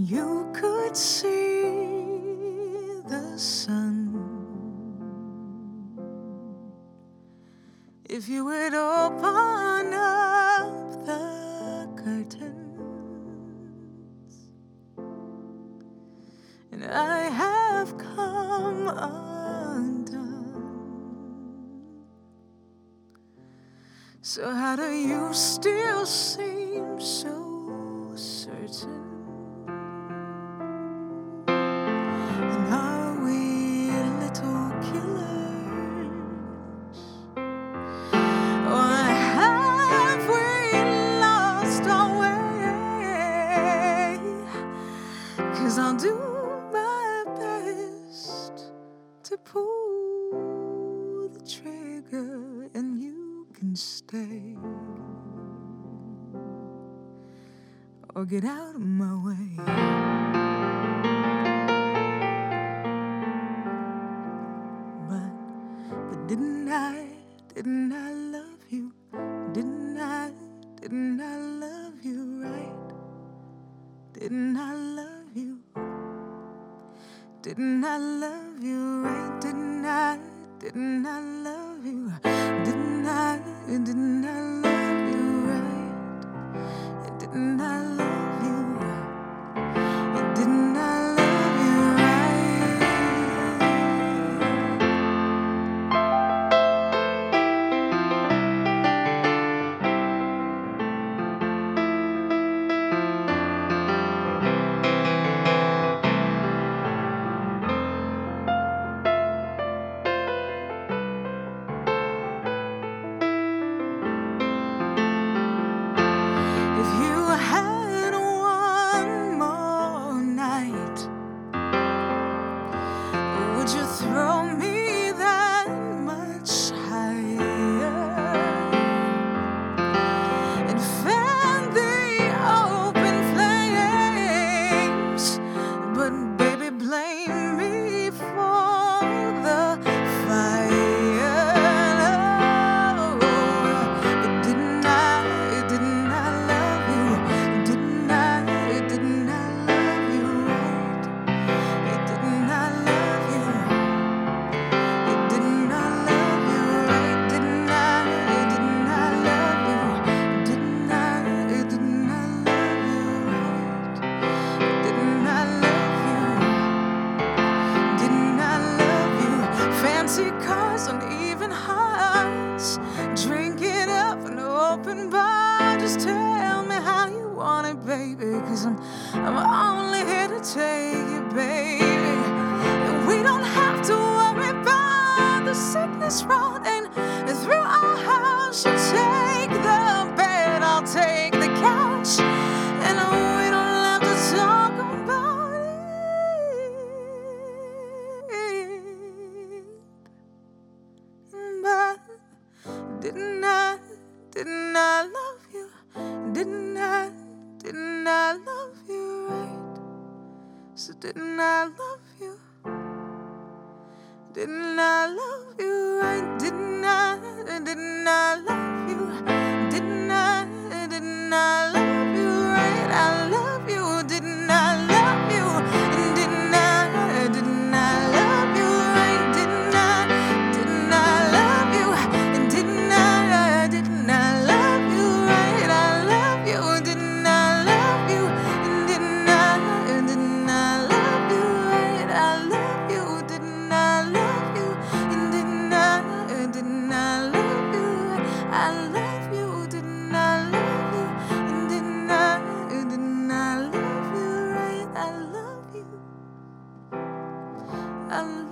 you could see the sun if you would open up the curtains. And I have come undone. So how do you still seem so certain? And are we little killers? Or have we lost our way? 'Cause I'll do my best to pull the trigger and you can stay or get out of my way. But didn't I love you? Didn't I love you right? Didn't I love you? Didn't I love you right? Didn't I love you? Didn't I love you right? Didn't I love you? Didn't I love you right? If you had one more night, would you throw me that much higher and fan the open flames? But baby, blame me for the fire. No, but didn't I love you? Didn't I love you right? Didn't I love you? Didn't I love you right? Didn't I love you? Didn't I love you right? Didn't I love you? Didn't I love you? Fancy cars on even hearts, drink it up in an open bar. Just tell me how you want it, baby, 'cause I'm only here to take you, baby. And we don't have to worry about the sickness running through our house. You take the bed, I'll take the couch, and we don't have to talk about it. But didn't I love you? Didn't I love you right? So didn't I love you? Didn't I love you right? Didn't I love you? Didn't I love you right? I love you. Didn't I love you? Didn't I love you right? Didn't I love you? Didn't I love you right? I love you. Didn't I love you? Didn't I love you right? I love you. Didn't I love you? Didn't I love you? I love you. Didn't I love you? Didn't I love you right? I love you. I love you.